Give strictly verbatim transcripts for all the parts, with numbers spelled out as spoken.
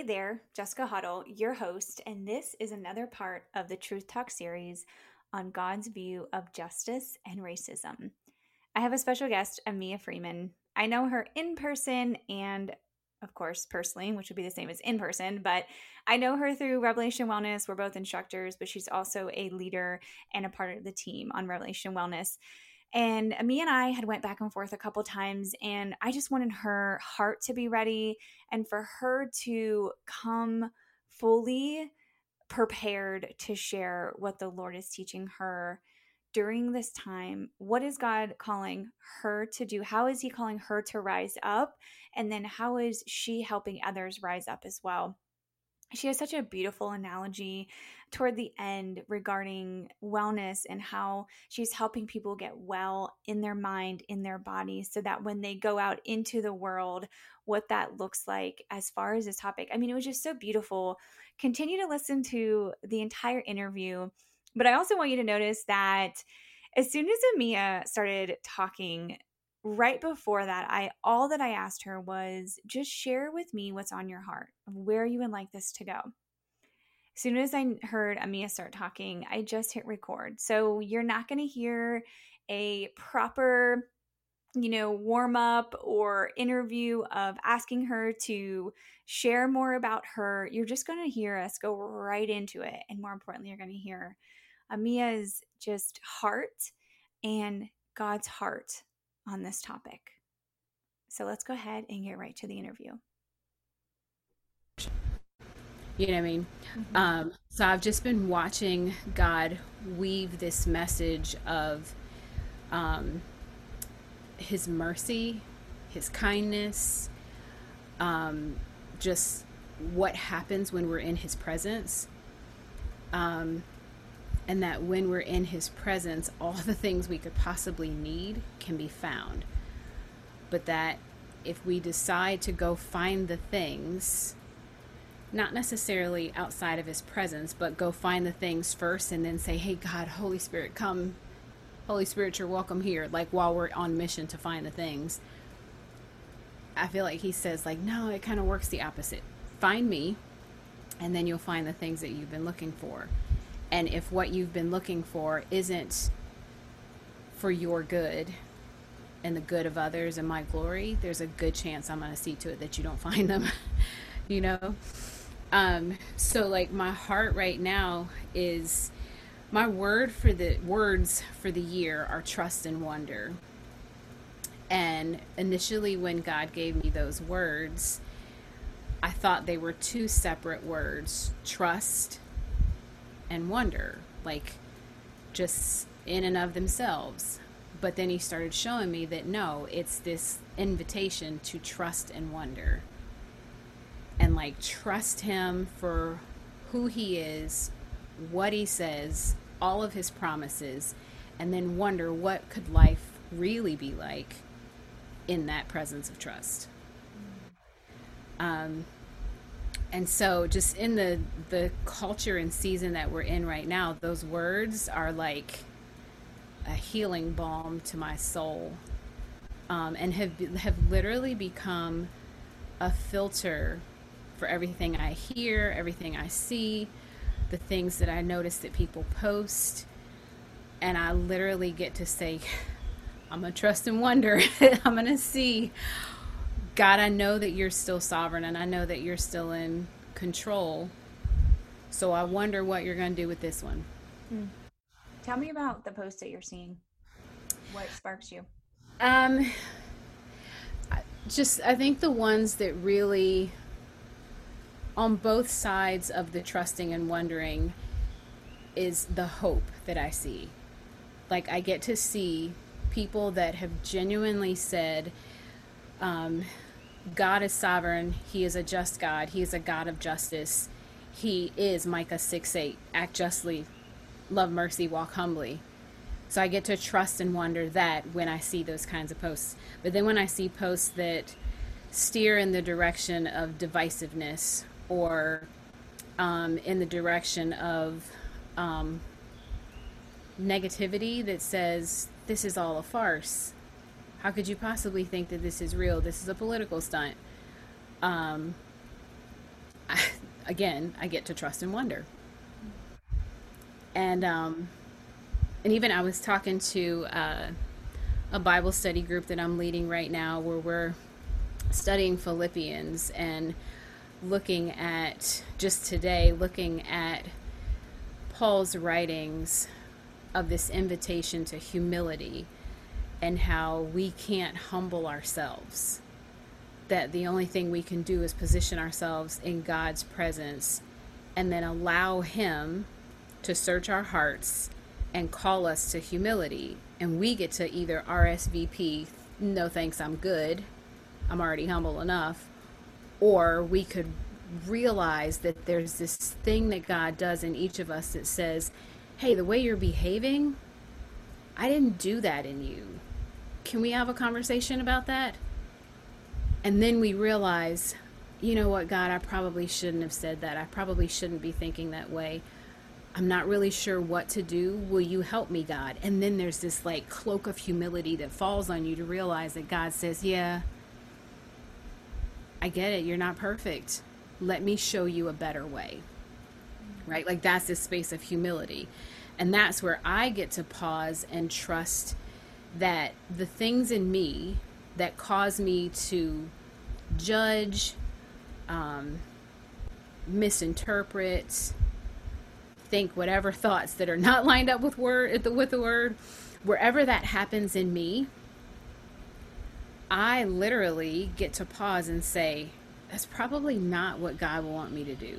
there, Jessica Huddle, your host, and this is another part of the Truth Talk series on God's view of justice and racism. I have a special guest, Amia Freeman. I know her in person and, of course, personally, which would be the same as in person, but I know her through Revelation Wellness. We're both instructors, but she's also a leader and a part of the team on Revelation Wellness. And Amia and I had went back and forth a couple times, and I just wanted her heart to be ready and for her to come fully prepared to share what the Lord is teaching her during this time. What is God calling her to do? How is he calling her to rise up? And then how is she helping others rise up as well? She has such a beautiful analogy toward the end regarding wellness and how she's helping people get well in their mind, in their body, so that when they go out into the world, what that looks like as far as this topic. I mean, it was just so beautiful. Continue to listen to the entire interview. But I also want you to notice that as soon as Amia started talking, right before that, I all that I asked her was just share with me what's on your heart, where you would like this to go. As soon as I heard Amia start talking, I just hit record. So you're not going to hear a proper, you know, warm up or interview of asking her to share more about her. You're just going to hear us go right into it. And more importantly, you're going to hear Amia's just heart and God's heart on this topic. So let's go ahead and get right to the interview. You know what I mean? Mm-hmm. Um, so I've just been watching God weave this message of um, his mercy, his kindness, um, just what happens when we're in his presence. Um, and that when we're in his presence, all the things we could possibly need can be found. But that if we decide to go find the things, not necessarily outside of his presence, but go find the things first and then say, hey, God, Holy Spirit, come. Holy Spirit, you're welcome here. Like while we're on mission to find the things. I feel like he says like, no, it kind of works the opposite. Find me, and then you'll find the things that you've been looking for. And if what you've been looking for isn't for your good and the good of others and my glory, there's a good chance I'm going to see to it that you don't find them, you know? Um, so like my heart right now is, my word for the words for the year are trust and wonder. And initially when God gave me those words, I thought they were two separate words, trust and wonder, like just in and of themselves. But then he started showing me that no, it's this invitation to trust and wonder, and like trust him for who he is, what he says, all of his promises, and then wonder what could life really be like in that presence of trust. Um, And so just in the, the culture and season that we're in right now, those words are like a healing balm to my soul, um, and have have literally become a filter for everything I hear, everything I see, the things that I notice that people post. And I literally get to say, I'm going to trust and wonder. I'm going to see, God, I know that you're still sovereign, and I know that you're still in control. So I wonder what you're going to do with this one. Hmm. Tell me about the post that you're seeing. What sparks you? Um, just, I think the ones that really, on both sides of the trusting and wondering, is the hope that I see. Like, I get to see people that have genuinely said, um, God is sovereign. He is a just God. He is a God of justice. He is Micah six eight. Act justly, love mercy, walk humbly. So I get to trust and wonder that when I see those kinds of posts. But then when I see posts that steer in the direction of divisiveness, or um, in the direction of um, negativity that says, this is all a farce. How could you possibly think that this is real? This is a political stunt. Um, I, again, I get to trust and wonder. And um, and even I was talking to uh, a Bible study group that I'm leading right now, where we're studying Philippians and looking at, just today, looking at Paul's writings of this invitation to humility and how we can't humble ourselves. That the only thing we can do is position ourselves in God's presence and then allow Him to search our hearts and call us to humility. And we get to either R S V P, no thanks, I'm good, I'm already humble enough, or we could realize that there's this thing that God does in each of us that says, hey, the way you're behaving, I didn't do that in you. Can we have a conversation about that? And then we realize, you know what, God, I probably shouldn't have said that. I probably shouldn't be thinking that way. I'm not really sure what to do. Will you help me, God? And then there's this like cloak of humility that falls on you to realize that God says, yeah, I get it. You're not perfect. Let me show you a better way. Right? Like that's this space of humility. And that's where I get to pause and trust that the things in me that cause me to judge, um, misinterpret, think whatever thoughts that are not lined up with word with the word, wherever that happens in me, I literally get to pause and say, that's probably not what God will want me to do.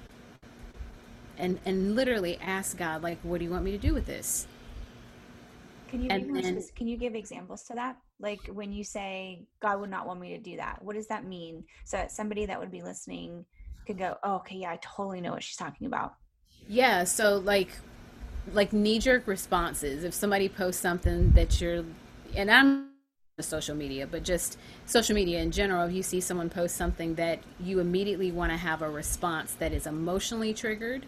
And and literally ask God, like, what do you want me to do with this? Can you be And more then, spec- can you give examples to that? Like when you say God would not want me to do that, what does that mean? So that somebody that would be listening could go, oh, okay, yeah, I totally know what she's talking about. yeah, so like like knee-jerk responses. If somebody posts something that you're, and I'm social media, but just social media in general, if you see someone post something that you immediately want to have a response that is emotionally triggered,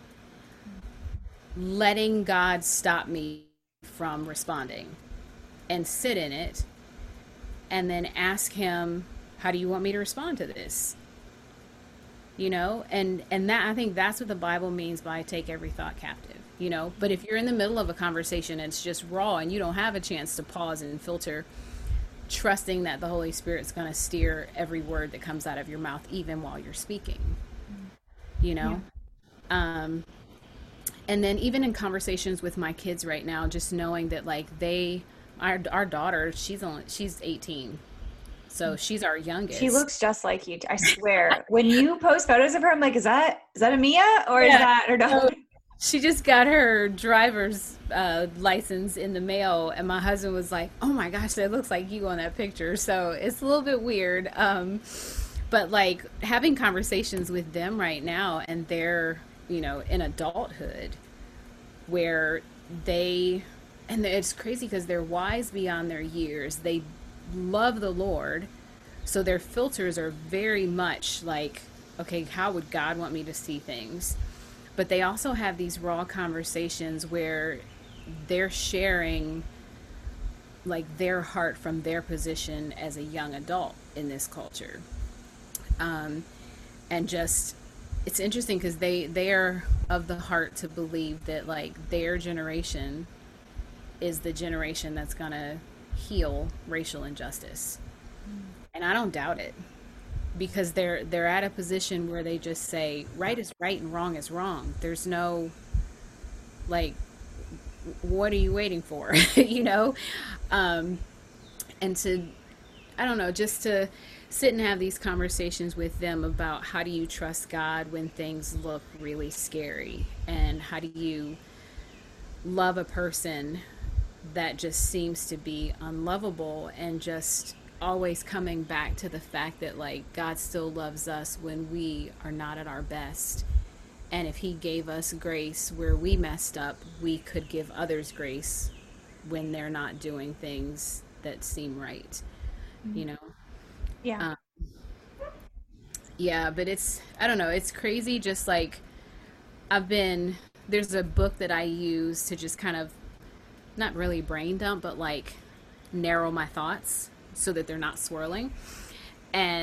letting God stop me from responding and sit in it and then ask Him, how do you want me to respond to this? You know, and and that, I think that's what the Bible means by take every thought captive, you know. But if you're in the middle of a conversation and it's just raw and you don't have a chance to pause and filter, trusting that the Holy Spirit's going to steer every word that comes out of your mouth even while you're speaking, you know. Yeah. um and then even in conversations with my kids right now, just knowing that like they, our, our daughter, she's only she's eighteen, so she's our youngest. She looks just like you. I swear. When you post photos of her, I'm like, is that is that a Mia or Yeah. is that her daughter? So she just got her driver's uh, license in the mail, and my husband was like, "Oh my gosh, that looks like you on that picture." So it's a little bit weird, um, but like having conversations with them right now, and they're, you know, in adulthood, where they, and it's crazy because they're wise beyond their years. They love the Lord, so their filters are very much like, okay, how would God want me to see things? But they also have these raw conversations where they're sharing like their heart from their position as a young adult in this culture. Um, and just, it's interesting because they, they are of the heart to believe that like their generation is the generation that's going to heal racial injustice. And I don't doubt it, because they're they're at a position where they just say right is right and wrong is wrong. There's no like, what are you waiting for? you know um and to, I don't know, just to sit and have these conversations with them about how do you trust God when things look really scary, and how do you love a person that just seems to be unlovable, and just always coming back to the fact that like God still loves us when we are not at our best. And if He gave us grace where we messed up, we could give others grace when they're not doing things that seem right, you know? Yeah. Um, yeah, but it's, I don't know, it's crazy. Just like I've been, there's a book that I use to just kind of not really brain dump, but like narrow my thoughts so that they're not swirling. And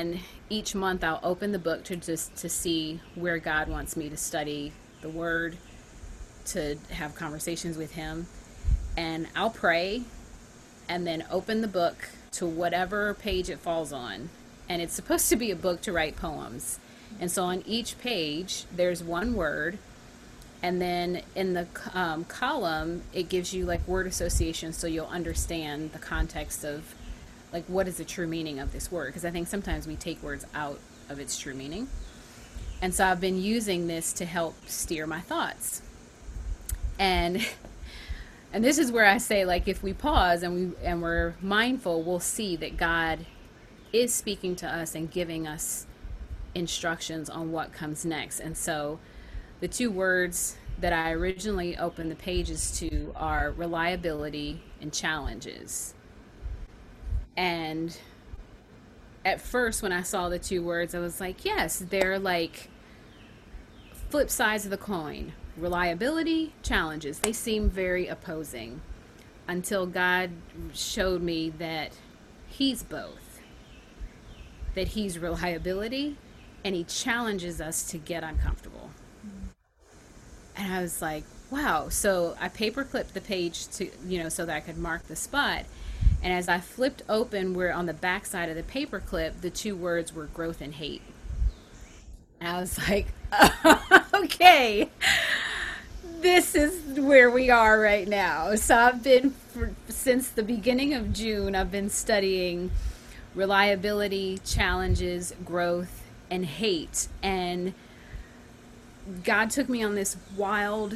each month I'll open the book to just to see where God wants me to study the word, to have conversations with him. And I'll pray and then open the book to whatever page it falls on. And it's supposed to be a book to write poems. And so on each page, there's one word. And then in the um, column, it gives you like word association, so you'll understand the context of like what is the true meaning of this word. Because I think sometimes we take words out of its true meaning. And so I've been using this to help steer my thoughts. And and this is where I say, like, if we pause and we and we're mindful, we'll see that God is speaking to us and giving us instructions on what comes next. And so the two words that I originally opened the pages to are reliability and challenges. And at first, when I saw the two words, I was like, yes, they're like flip sides of the coin. Reliability, challenges. They seem very opposing until God showed me that he's both. That he's reliability and he challenges us to get uncomfortable. And I was like, wow. So I paper clipped the page to, you know, so that I could mark the spot. And as I flipped open, where on the back side of the paper clip, the two words were growth and hate. And I was like, okay, this is where we are right now. So I've been, for, since the beginning of June, I've been studying reliability, challenges, growth, and hate. And God took me on this wild,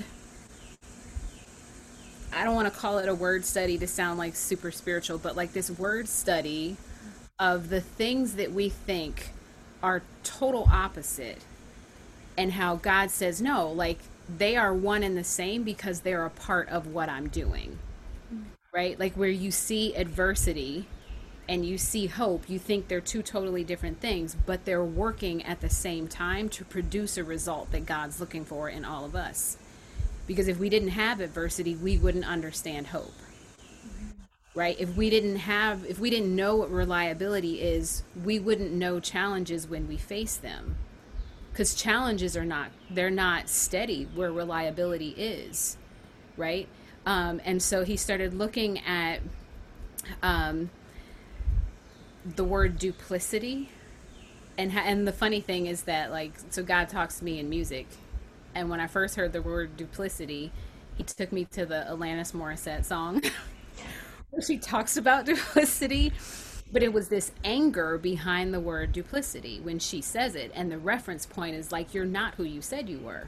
I don't want to call it a word study to sound like super spiritual, but like this word study of the things that we think are total opposite, and how God says, no, like they are one and the same because they're a part of what I'm doing, right? Like where you see adversity and you see hope, you think they're two totally different things, but they're working at the same time to produce a result that God's looking for in all of us. Because if we didn't have adversity, we wouldn't understand hope, right? If we didn't have, if we didn't know what reliability is, we wouldn't know challenges when we face them. Because challenges are not, they're not steady where reliability is, right? Um, and so he started looking at um, the word duplicity. And, ha- and the funny thing is that, like, so God talks to me in music. And when I first heard the word duplicity, he took me to the Alanis Morissette song where she talks about duplicity. But it was this anger behind the word duplicity when she says it. And the reference point is like, you're not who you said you were.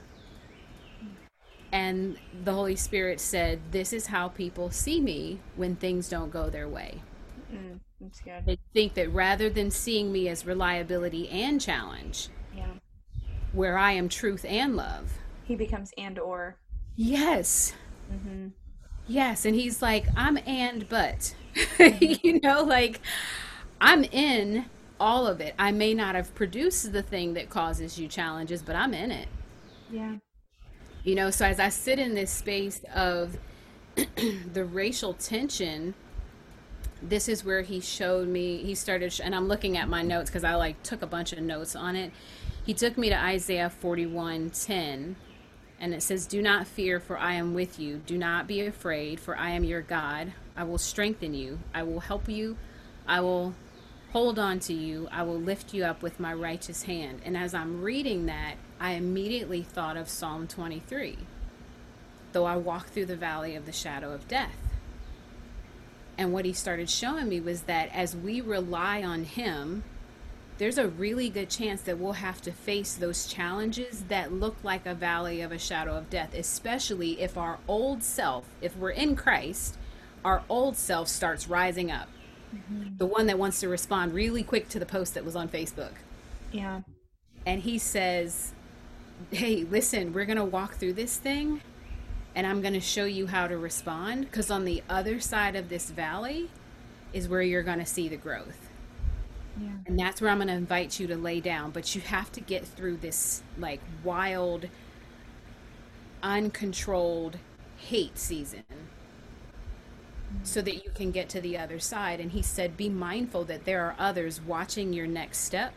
And the Holy Spirit said, this is how people see me when things don't go their way. Mm, that's good. They think that rather than seeing me as reliability and challenge, Yeah. where I am truth and love. He becomes and or. Yes. Mm-hmm. Yes. And he's like, I'm and but. You know, like I'm in all of it. I may not have produced the thing that causes you challenges, but I'm in it. Yeah. You know, so as I sit in this space of the racial tension, this is where he showed me, he started, sh- and I'm looking at my notes because I like took a bunch of notes on it. He took me to Isaiah forty-one ten, and it says, do not fear, for I am with you. Do not be afraid, for I am your God. I will strengthen you. I will help you. I will hold on to you. I will lift you up with my righteous hand. And as I'm reading that, I immediately thought of Psalm twenty-three. Though I walk through the valley of the shadow of death. And what he started showing me was that as we rely on him, there's a really good chance that we'll have to face those challenges that look like a valley of a shadow of death, especially if our old self, if we're in Christ, our old self starts rising up. Mm-hmm. The one that wants to respond really quick to the post that was on Facebook. Yeah. And he says, hey, listen, we're going to walk through this thing and I'm going to show you how to respond, because on the other side of this valley is where you're going to see the growth. Yeah. And that's where I'm going to invite you to lay down. But you have to get through this like wild, uncontrolled hate season mm-hmm. so that you can get to the other side. And he said, be mindful that there are others watching your next step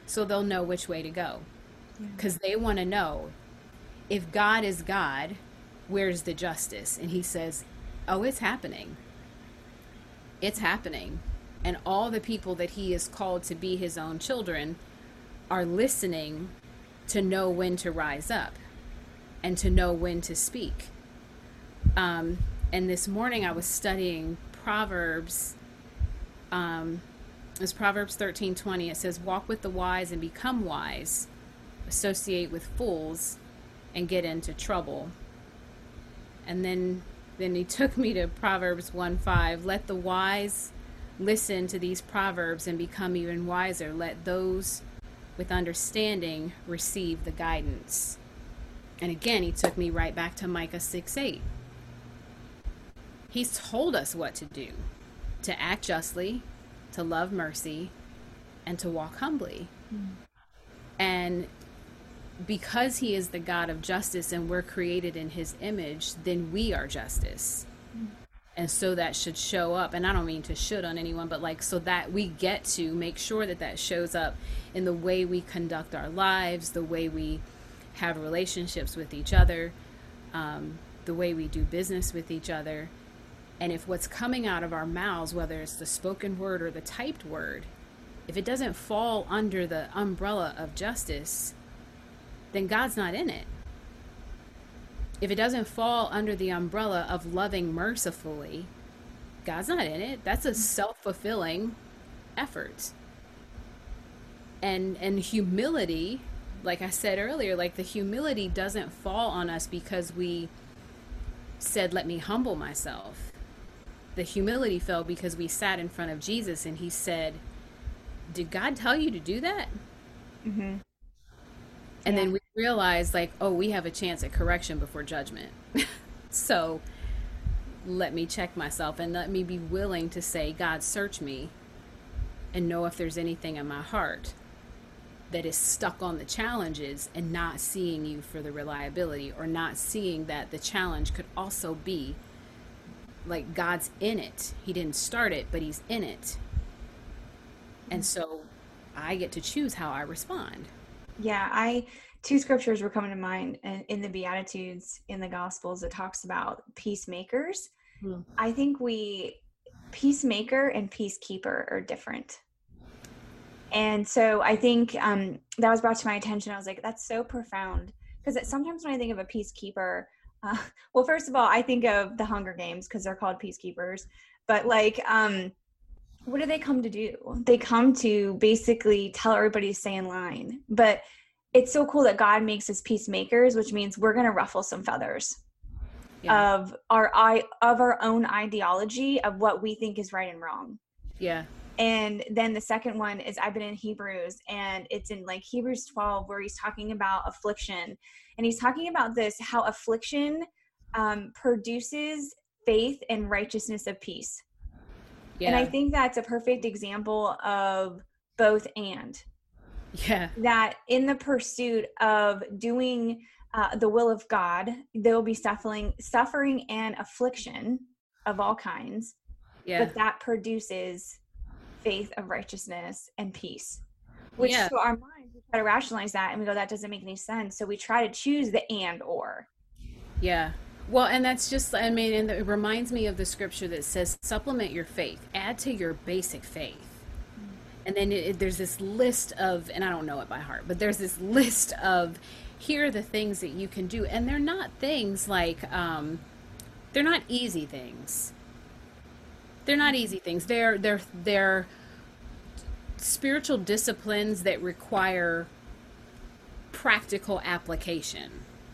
so they'll know which way to go. Because they want to know, if God is God, where's the justice? And he says, oh, it's happening. It's happening. And all the people that he is called to be his own children are listening to know when to rise up and to know when to speak. Um, and this morning I was studying Proverbs. Um, it's Proverbs thirteen twenty. It says, walk with the wise and become wise, associate with fools and get into trouble. And then then he took me to Proverbs one five. Let the wise listen to these proverbs and become even wiser. Let those with understanding receive the guidance. And again, he took me right back to Micah six eight. He's told us what to do, to act justly, to love mercy, and to walk humbly. Mm. And because he is the God of justice and we're created in his image, then we are justice. Mm. And so that should show up, and I don't mean to should on anyone, but like, so that we get to make sure that that shows up in the way we conduct our lives, the way we have relationships with each other, um, the way we do business with each other. And if what's coming out of our mouths, whether it's the spoken word or the typed word, if it doesn't fall under the umbrella of justice, then God's not in it. If it doesn't fall under the umbrella of loving mercifully, God's not in it. That's a self-fulfilling effort. And and humility, like I said earlier, like the humility doesn't fall on us because we said, let me humble myself. The humility fell because we sat in front of Jesus and he said, did God tell you to do that? Mm-hmm. And yeah. Then we realized, like, oh, we have a chance at correction before judgment. So let me check myself and let me be willing to say, God, search me and know if there's anything in my heart that is stuck on the challenges and not seeing you for the reliability, or not seeing that the challenge could also be like God's in it. He didn't start it, but he's in it. And so I get to choose how I respond. Yeah, I two scriptures were coming to mind, and in the Beatitudes in the Gospels, it talks about peacemakers. Hmm. I think we peacemaker and peacekeeper are different. And so I think um, that was brought to my attention. I was like, that's so profound. Because sometimes when I think of a peacekeeper, uh, well, first of all, I think of the Hunger Games because they're called peacekeepers. But like, um, what do they come to do? They come to basically tell everybody to stay in line. But it's so cool that God makes us peacemakers, which means we're going to ruffle some feathers yeah. of our I of our own ideology of what we think is right and wrong. Yeah. And then the second one is, I've been in Hebrews, and it's in like Hebrews twelve, where he's talking about affliction. And he's talking about this, how affliction um, produces faith and righteousness of peace. Yeah. And I think that's a perfect example of both and. Yeah. That in the pursuit of doing uh, the will of God, there will be suffering, suffering and affliction of all kinds. Yeah. But that produces faith of righteousness and peace, which yeah. to our minds, we try to rationalize that and we go, that doesn't make any sense. So we try to choose the and or. Yeah. Well, and that's just, I mean, and it reminds me of the scripture that says, supplement your faith, add to your basic faith. Mm-hmm. And then it, it, there's this list of, and I don't know it by heart, but there's this list of, here are the things that you can do. And they're not things like, um, they're not easy things. They're not easy things. They're they're they're spiritual disciplines that require practical application.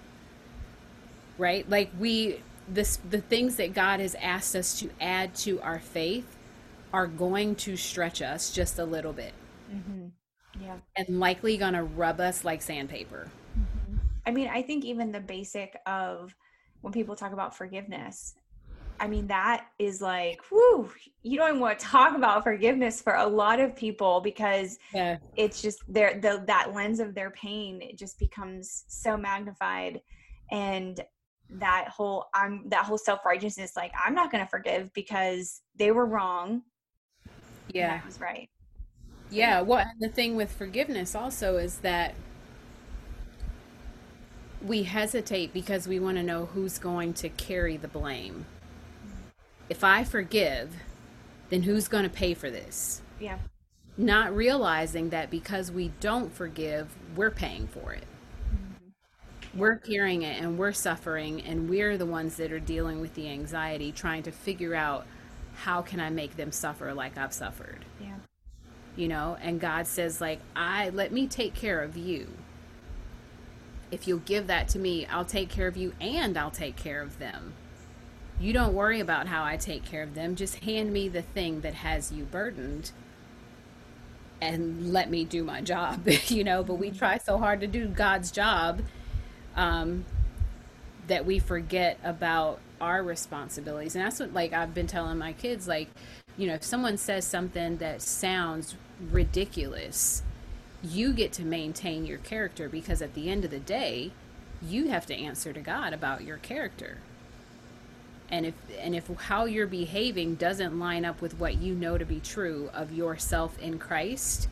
Right? Like we this the things that God has asked us to add to our faith are going to stretch us just a little bit. Mm-hmm. Yeah. And likely going to rub us like sandpaper. Mm-hmm. I mean, I think even the basic of when people talk about forgiveness, I mean, that is like, whoo, you don't even want to talk about forgiveness for a lot of people, because yeah. it's just their, the, that lens of their pain, it just becomes so magnified. And that whole, I'm that whole self-righteousness, like, I'm not going to forgive because they were wrong. Yeah. And I was right. Yeah, well, and the thing with forgiveness also is that we hesitate because we want to know who's going to carry the blame. If I forgive, then who's going to pay for this? Yeah. Not realizing that because we don't forgive, we're paying for it. Mhm. Yeah. We're carrying it and we're suffering, and we're the ones that are dealing with the anxiety, trying to figure out how can I make them suffer like I've suffered, Yeah. you know? And God says, like, I let me take care of you. If you'll give that to me, I'll take care of you and I'll take care of them. You don't worry about how I take care of them. Just hand me the thing that has you burdened and let me do my job, you know? But we Mhm. try so hard to do God's job, um, that we forget about our responsibilities. And that's what, like, I've been telling my kids, like, you know, if someone says something that sounds ridiculous, you get to maintain your character, because at the end of the day, you have to answer to God about your character. And if and if how you're behaving doesn't line up with what you know to be true of yourself in Christ,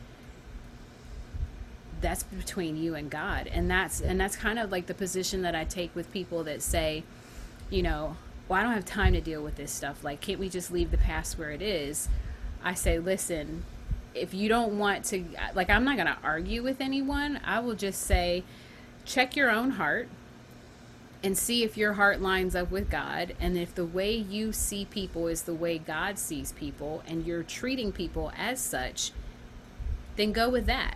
that's between you and God. And that's and that's kind of like the position that I take with people that say, you know, well, I don't have time to deal with this stuff. Like, can't we just leave the past where it is? I say, listen, if you don't want to, like, I'm not going to argue with anyone. I will just say, check your own heart and see if your heart lines up with God. And if the way you see people is the way God sees people and you're treating people as such, then go with that.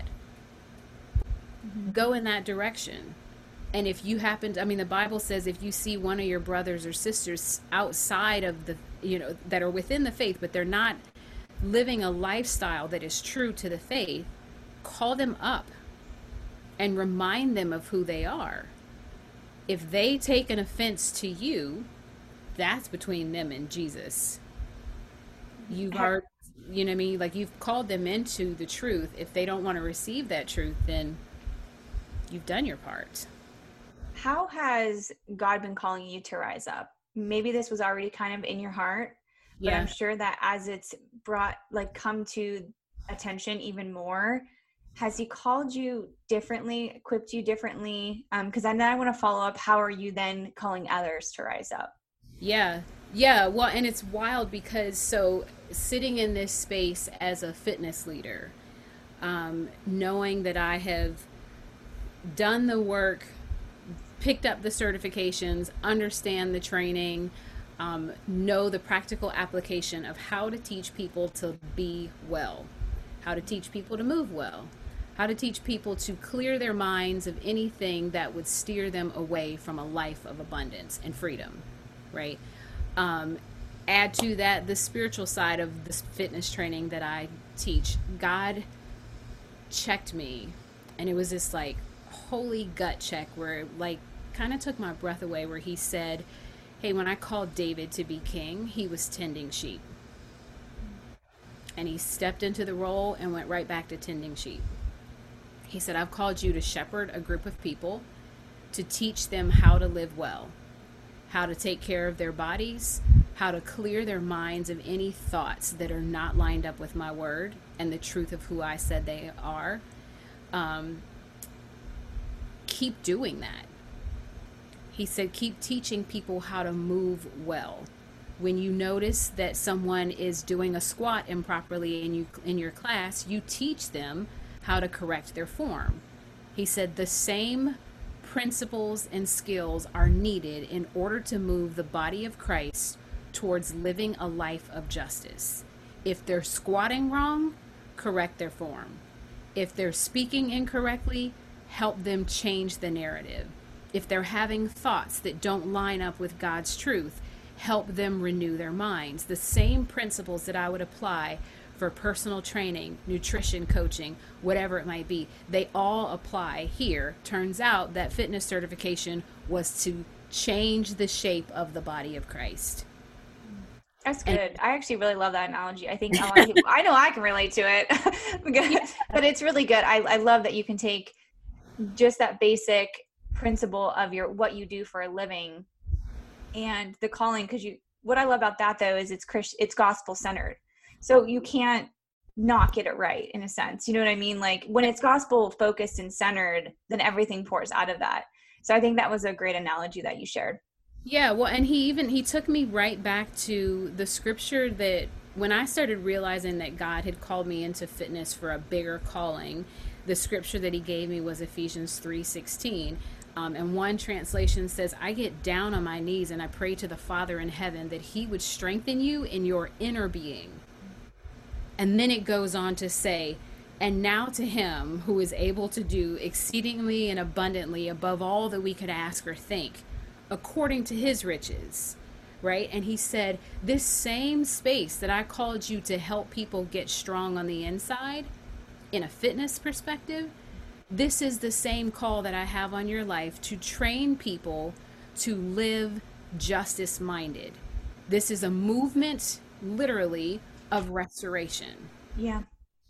Mhm. Go in that direction. And if you happen to, I mean, the Bible says if you see one of your brothers or sisters outside of the, you know, that are within the faith, but they're not living a lifestyle that is true to the faith, call them up and remind them of who they are. If they take an offense to you, that's between them and Jesus. You've Ha- already, you know what I mean? Like, you've called them into the truth. If they don't want to receive that truth, then you've done your part. How has God been calling you to rise up? Maybe this was already kind of in your heart, but I'm Yeah. sure that as it's brought, like, come to attention even more, has He called you differently, equipped you differently? Um, because then I want to follow up. How are you then calling others to rise up? Yeah. Yeah. Well, and it's wild because so sitting in this space as a fitness leader, um, knowing that I have done the work, picked up the certifications, understand the training, um, know the practical application of how to teach people to be well, how to teach people to move well, how to teach people to clear their minds of anything that would steer them away from a life of abundance and freedom, right? Um, Add to that the spiritual side of this fitness training that I teach. God checked me, and it was this like holy gut check where it, like, kind of took my breath away, where he said, hey, when I called David to be king, he was tending sheep, and he stepped into the role and went right back to tending sheep. He said, I've called you to shepherd a group of people, to teach them how to live well, how to take care of their bodies, how to clear their minds of any thoughts that are not lined up with my word and the truth of who I said they are. Um, keep doing that. He said, keep teaching people how to move well. When you notice that someone is doing a squat improperly in you in your class, you teach them how to correct their form. He said the same principles and skills are needed in order to move the body of Christ towards living a life of justice. If they're squatting wrong, correct their form. If they're speaking incorrectly, help them change the narrative. If they're having thoughts that don't line up with God's truth, help them renew their minds. The same principles that I would apply for personal training, nutrition coaching, whatever it might be, they all apply here. Turns out that fitness certification was to change the shape of the body of Christ. That's And good. I actually really love that analogy. I think a lot of people, I know I can relate to it, yeah, but it's really good. I, I love that you can take just that basic principle of your, what you do for a living and the calling. Cause you, what I love about that though, is it's Christ, it's gospel centered. So you can't not get it right, in a sense. You know what I mean? Like when it's gospel focused and centered, then everything pours out of that. So I think that was a great analogy that you shared. Yeah, well, and he even he took me right back to the scripture that when I started realizing that God had called me into fitness for a bigger calling, the scripture that he gave me was Ephesians three sixteen. Um, and one translation says, I get down on my knees and I pray to the Father in heaven that he would strengthen you in your inner being. And then it goes on to say, and now to him who is able to do exceedingly and abundantly above all that we could ask or think, according to his riches, right? And he said, this same space that I called you to help people get strong on the inside, in a fitness perspective, this is the same call that I have on your life to train people to live justice minded. This is a movement, literally, of restoration. Yeah.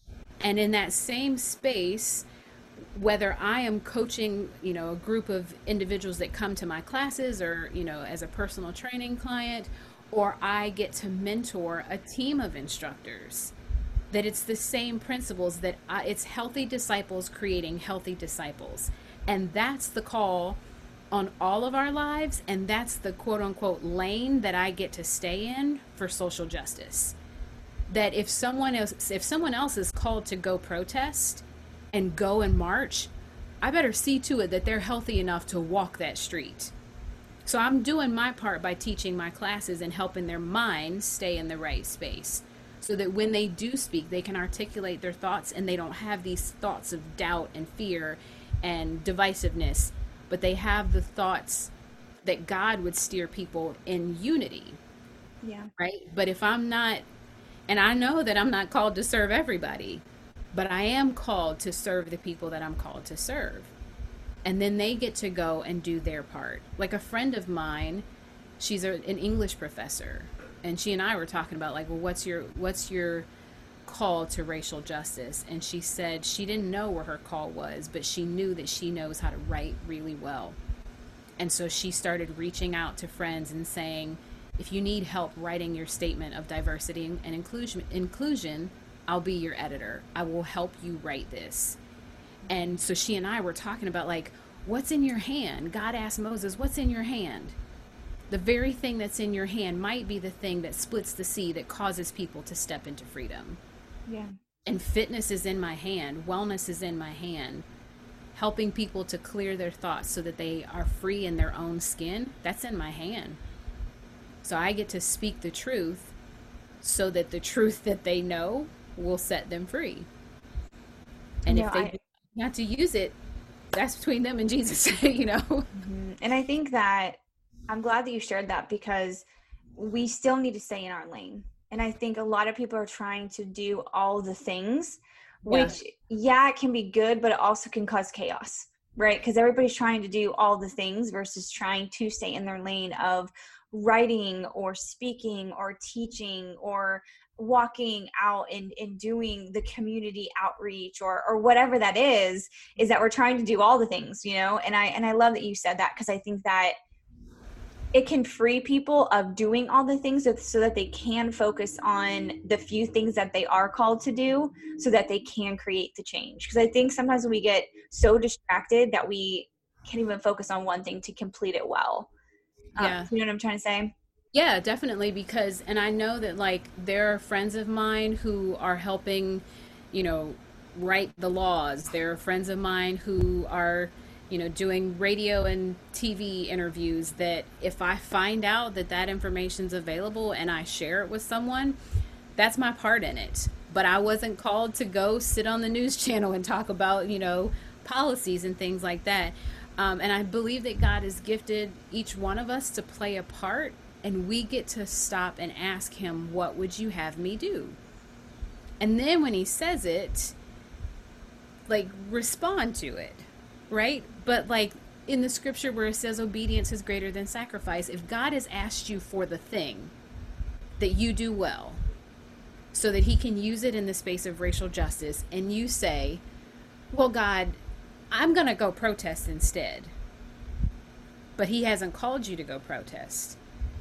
And in that same space, whether I am coaching, you know, a group of individuals that come to my classes or, you know, as a personal training client, or I get to mentor a team of instructors, that it's the same principles, that I, it's healthy disciples creating healthy disciples. And that's the call on all of our lives. And that's the quote unquote lane that I get to stay in for social justice. That if someone else, if someone else is called to go protest and go and march, I better see to it that they're healthy enough to walk that street. So I'm doing my part by teaching my classes and helping their minds stay in the right space, so that when they do speak, they can articulate their thoughts and they don't have these thoughts of doubt and fear and divisiveness, but they have the thoughts that God would steer people in unity. Yeah. Right? But if I'm not, and I know that I'm not called to serve everybody, but I am called to serve the people that I'm called to serve. And then they get to go and do their part. Like a friend of mine, she's a, an English professor, and she and I were talking about like, well, what's your what's your call to racial justice? And she said she didn't know where her call was, but she knew that she knows how to write really well. And so she started reaching out to friends and saying, if you need help writing your statement of diversity and inclusion, inclusion, I'll be your editor. I will help you write this. And so she and I were talking about like, what's in your hand? God asked Moses, what's in your hand? The very thing that's in your hand might be the thing that splits the sea, that causes people to step into freedom. Yeah. And fitness is in my hand. Wellness is in my hand. Helping people to clear their thoughts so that they are free in their own skin, that's in my hand. So I get to speak the truth so that the truth that they know will set them free. And No, if they I, do not to use it, that's between them and Jesus, you know? Mhm. And I think that I'm glad that you shared that, because we still need to stay in our lane. And I think a lot of people are trying to do all the things, which, yeah, yeah it can be good, but it also can cause chaos, right? Because everybody's trying to do all the things versus trying to stay in their lane of writing or speaking or teaching or walking out and, and doing the community outreach or or whatever that is, is that we're trying to do all the things, you know? And I and I love that you said that, because I think that it can free people of doing all the things so, so that they can focus on the few things that they are called to do so that they can create the change. Because I think sometimes we get so distracted that we can't even focus on one thing to complete it well. Yeah. Um, you know what I'm trying to say? Yeah, definitely. Because, and I know that like there are friends of mine who are helping, you know, write the laws. There are friends of mine who are, you know, doing radio and T V interviews, that if I find out that that information's available and I share it with someone, that's my part in it. But I wasn't called to go sit on the news channel and talk about, you know, policies and things like that. Um, and I believe that God has gifted each one of us to play a part, and we get to stop and ask him, what would you have me do? And then when he says it, like, respond to it, right? But like in the scripture where it says obedience is greater than sacrifice, if God has asked you for the thing that you do well so that he can use it in the space of racial justice, and you say, well, God, I'm going to go protest instead, but he hasn't called you to go protest,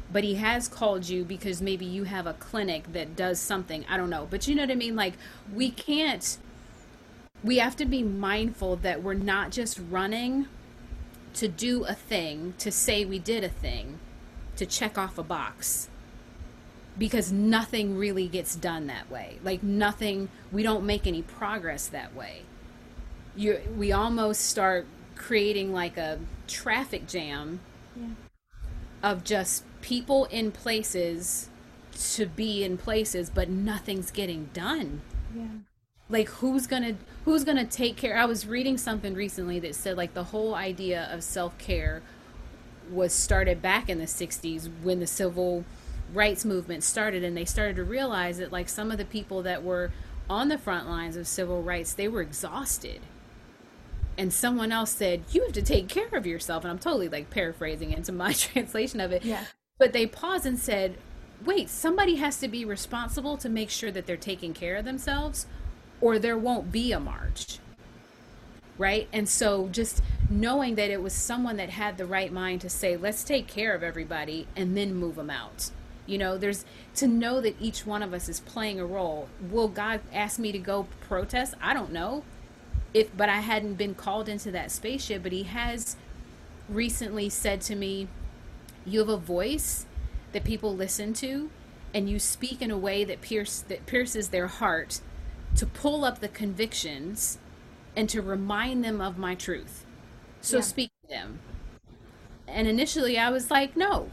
but he has called you because maybe you have a clinic that does something. I don't know. But you know what I mean? Like, we can't, we have to be mindful that we're not just running to do a thing, to say we did a thing, to check off a box. Because nothing really gets done that way. Like, nothing, we don't make any progress that way. You, we almost start creating like a traffic jam, yeah, of just people in places to be in places, but nothing's getting done. Yeah. Like, who's gonna who's gonna take care? I was reading something recently that said like the whole idea of self-care was started back in the sixties when the civil rights movement started, and they started to realize that like some of the people that were on the front lines of civil rights, they were exhausted. And someone else said, you have to take care of yourself. And I'm totally like paraphrasing into my translation of it. Yeah. But they paused and said, wait, somebody has to be responsible to make sure that they're taking care of themselves, or there won't be a march. Right? And so just knowing that it was someone that had the right mind to say, let's take care of everybody and then move them out. You know, there's to know that each one of us is playing a role. Will God ask me to go protest? I don't know. If, but I hadn't been called into that space yet, but he has recently said to me, you have a voice that people listen to, and you speak in a way that pierce, that pierces their heart to pull up the convictions and to remind them of my truth. So yeah. Speak to them. And initially I was like, no,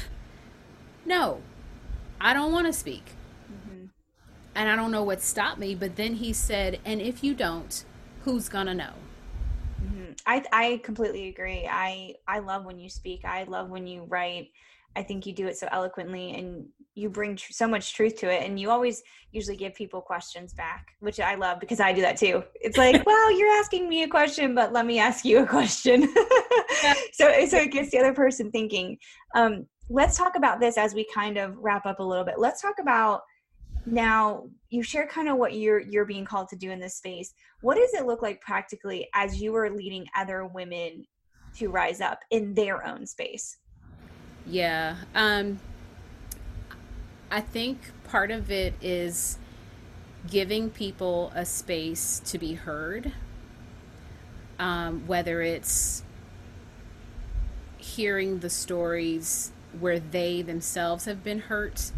no, I don't want to speak. Mm-hmm. And I don't know what stopped me, but then he said, and if you don't, who's gonna know? Mm-hmm. I I completely agree. I I love when you speak. I love when you write. I think you do it so eloquently, and you bring tr- so much truth to it. And you always usually give people questions back, which I love because I do that too. It's like, well, you're asking me a question, but let me ask you a question. Yeah. So so it gets the other person thinking. Um, let's talk about this as we kind of wrap up a little bit. Let's talk about. Now, you share kind of what you're you're being called to do in this space. What does it look like practically as you are leading other women to rise up in their own space? Yeah. Um, I think part of it is giving people a space to be heard, um, whether it's hearing the stories where they themselves have been hurt,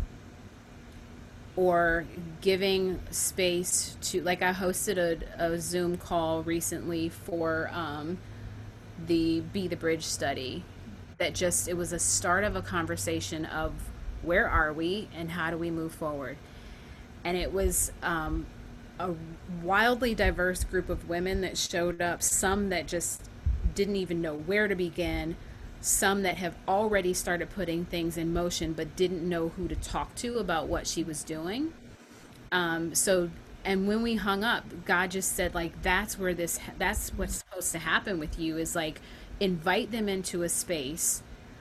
or giving space to, like I hosted a, a Zoom call recently for um, the Be the Bridge study that just, it was a start of a conversation of where are we and how do we move forward. And it was um, a wildly diverse group of women that showed up, some that just didn't even know where to begin, some that have already started putting things in motion but didn't know who to talk to about what she was doing. Um, so, and when we hung up, God just said, like, that's where this, that's what's supposed to happen with you, is like, invite them into a space,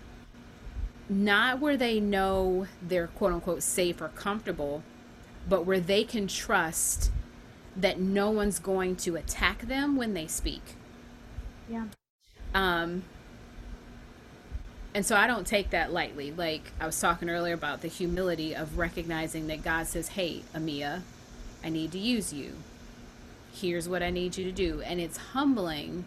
not where they know they're quote unquote safe or comfortable, but where they can trust that no one's going to attack them when they speak. Yeah. Um, And so I don't take that lightly. Like I was talking earlier about the humility of recognizing that God says, hey, Amia, I need to use you. Here's what I need you to do. And it's humbling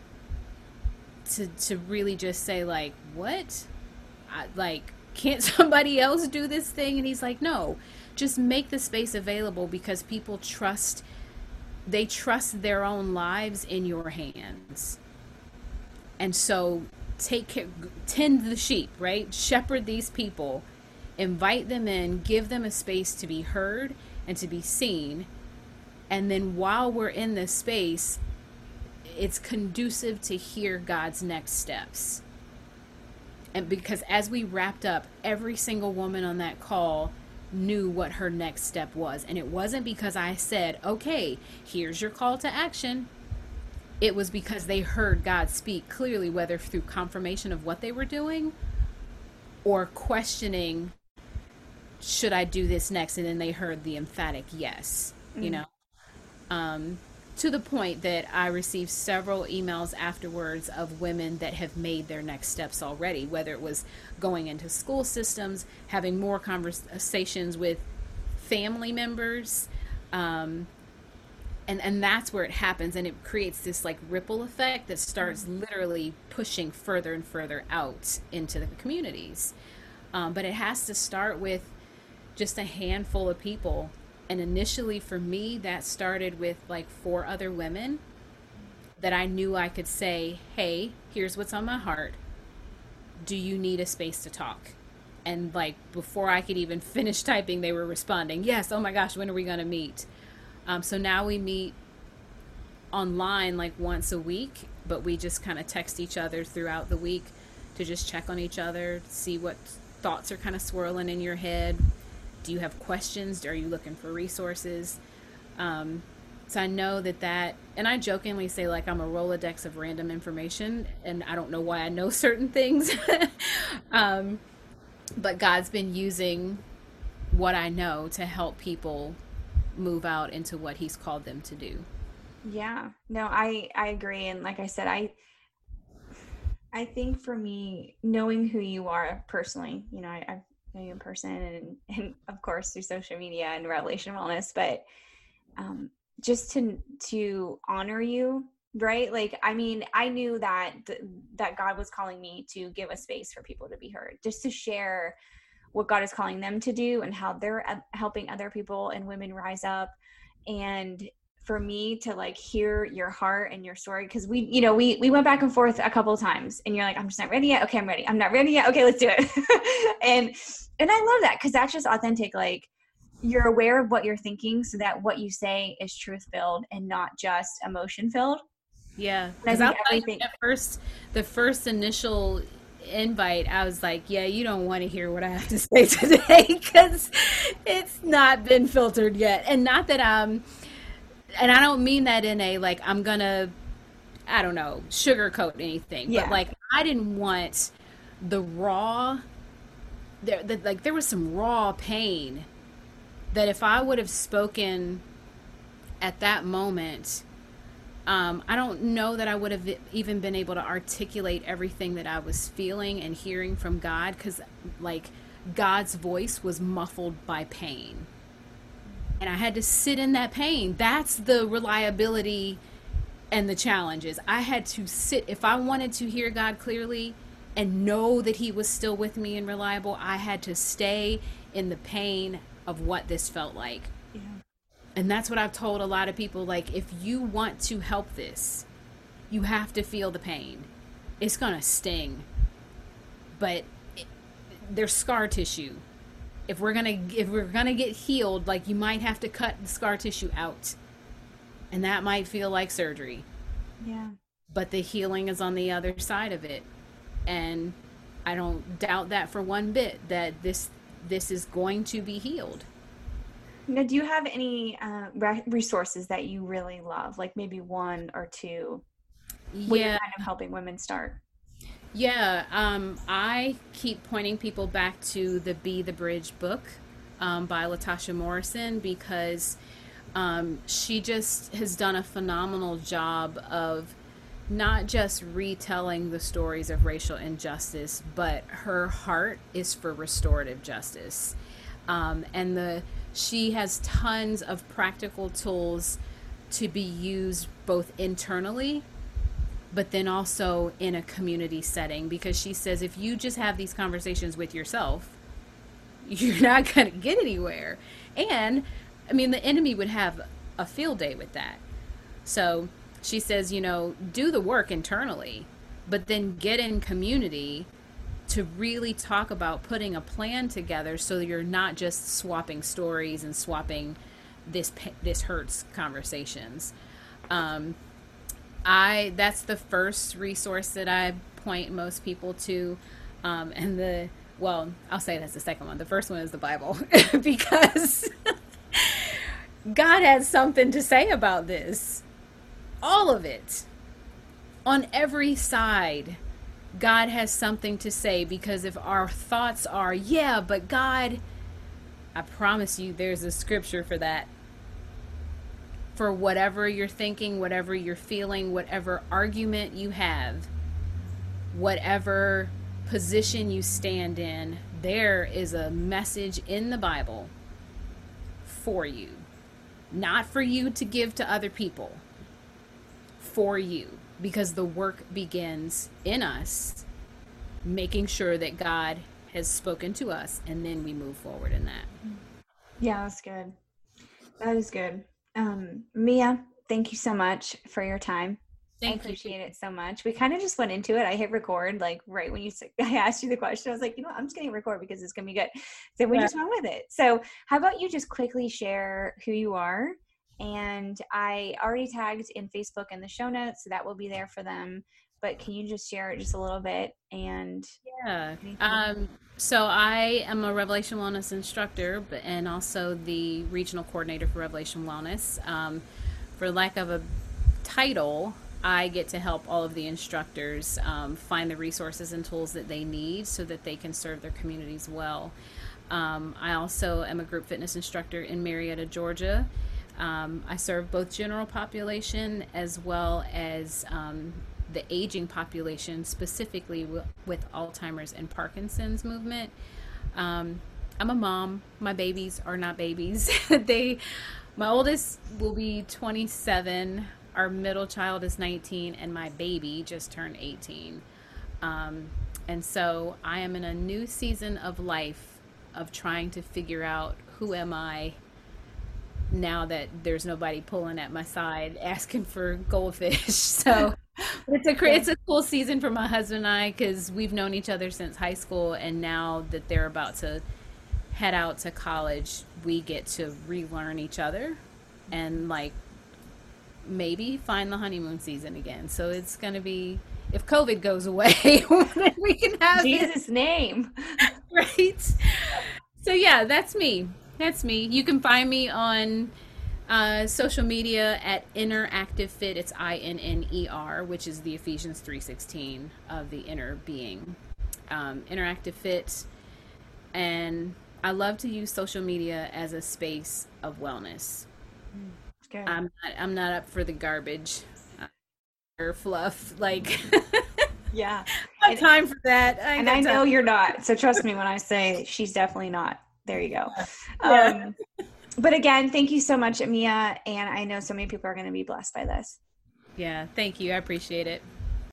to to really just say, like, what? I, like, can't somebody else do this thing? And he's like, no, just make the space available because people trust, they trust their own lives in your hands. And so take care, tend the sheep, right? Shepherd these people, invite them in, give them a space to be heard and to be seen. And then while we're in this space, it's conducive to hear God's next steps. And because as we wrapped up, every single woman on that call knew what her next step was. And it wasn't because I said, okay, here's your call to action. It was because they heard God speak clearly, whether through confirmation of what they were doing or questioning, should I do this next? And then they heard the emphatic yes, mm. you know? Um, to the point that I received several emails afterwards of women that have made their next steps already, whether it was going into school systems, having more conversations with family members, um, and and that's where it happens, and it creates this like ripple effect that starts literally pushing further and further out into the communities. Um, but it has to start with just a handful of people. And initially for me, that started with like four other women that I knew I could say, hey, here's what's on my heart. Do you need a space to talk? And like before I could even finish typing, they were responding, yes, oh my gosh, when are we going to meet? Um, so now we meet online like once a week, but we just kind of text each other throughout the week to just check on each other, see what thoughts are kind of swirling in your head. Do you have questions? Are you looking for resources? Um, so I know that that, and I jokingly say like I'm a Rolodex of random information, and I don't know why I know certain things. um, but God's been using what I know to help people move out into what he's called them to do. Yeah, no, I, I agree. And like I said, I, I think for me, knowing who you are personally, you know, I, I've know you in person and, and of course through social media and Revelation Wellness, but um, just to to honor you, right? Like, I mean, I knew that th- that God was calling me to give a space for people to be heard, just to share what God is calling them to do and how they're uh, helping other people and women rise up. And for me to like hear your heart and your story, because we, you know, we we went back and forth a couple of times, and you're like, I'm just not ready yet. Okay, I'm ready. I'm not ready yet. Okay, let's do it. and and I love that, because that's just authentic. Like, you're aware of what you're thinking, so that what you say is truth filled and not just emotion filled. Yeah, because I think at first, the first initial invite, I was like, yeah, you don't want to hear what I have to say today, because it's not been filtered yet. And not that I'm, and I don't mean that in a, like, I'm gonna, I don't know, sugarcoat anything. Yeah. But like, I didn't want the raw, there, the, like, there was some raw pain that if I would have spoken at that moment, Um, I don't know that I would have even been able to articulate everything that I was feeling and hearing from God, because like God's voice was muffled by pain, and I had to sit in that pain. That's the reliability and the challenges. I had to sit. If I wanted to hear God clearly and know that he was still with me and reliable, I had to stay in the pain of what this felt like. Yeah. And that's what I've told a lot of people. Like, if you want to help this, you have to feel the pain. It's going to sting. But it, there's scar tissue. If we're going to if we're going to get healed, like, you might have to cut the scar tissue out. And that might feel like surgery. Yeah. But the healing is on the other side of it. And I don't doubt that for one bit, that this this is going to be healed. Now, do you have any uh, re- resources that you really love, like maybe one or two, when yeah. you're kind of helping women start? Yeah, um, I keep pointing people back to the Be the Bridge book um, by Latasha Morrison, because um, she just has done a phenomenal job of not just retelling the stories of racial injustice, but her heart is for restorative justice. Um, and the she has tons of practical tools to be used both internally, but then also in a community setting, because she says if you just have these conversations with yourself, you're not going to get anywhere. And I mean, the enemy would have a field day with that. So she says, you know, do the work internally, but then get in community to really talk about putting a plan together, so that you're not just swapping stories and swapping this this hurts conversations. Um, I that's the first resource that I point most people to, um, and the well, I'll say that's the second one. The first one is the Bible, because God has something to say about this. All of it, on every side. God has something to say, because if our thoughts are, yeah, but God, I promise you there's a scripture for that. for whatever you're thinking, whatever you're feeling, whatever argument you have, whatever position you stand in, there is a message in the Bible for you. Not for you to give to other people, for you. Because the work begins in us, making sure that God has spoken to us, and then we move forward in that. Yeah, that's good. That is good. Um, Mia, thank you so much for your time. Thank I appreciate you. it so much. We kind of just went into it. I hit record like right when you I asked you the question. I was like, you know what? I'm just going to record because it's going to be good. So we yeah. just went with it. So how about you just quickly share who you are? And I already tagged in Facebook in the show notes, so that will be there for them. But can you just share it just a little bit? And yeah, um, so I am a Revelation Wellness instructor, but and also the regional coordinator for Revelation Wellness. Um, for lack of a title, I get to help all of the instructors um, find the resources and tools that they need so that they can serve their communities well. Um, I also am a group fitness instructor in Marietta, Georgia. Um, I serve both general population as well as um, the aging population, specifically w- with Alzheimer's and Parkinson's movement. Um, I'm a mom. My babies are not babies. they, my oldest will be twenty-seven. Our middle child is nineteen, and my baby just turned eighteen. Um, and so I am in a new season of life of trying to figure out who am I now that there's nobody pulling at my side asking for goldfish. So it's a it's a cool season for my husband and I, because we've known each other since high school, and now that they're about to head out to college, we get to relearn each other and like maybe find the honeymoon season again. So it's going to be, if COVID goes away, then we can have Jesus' it. name. Right? So yeah, that's me. That's me. You can find me on uh, social media at Inner Active Fit. It's I N N E R, which is the Ephesians three sixteen of the inner being. Um, Interactive Fit. And I love to use social media as a space of wellness. Good. I'm not, I'm not up for the garbage or fluff. Like, yeah, I have time for that. I and I know time. You're not. So trust me when I say she's definitely not. There you go. Yeah. Um, but again, thank you so much, Mia. And I know so many people are going to be blessed by this. Yeah, thank you. I appreciate it.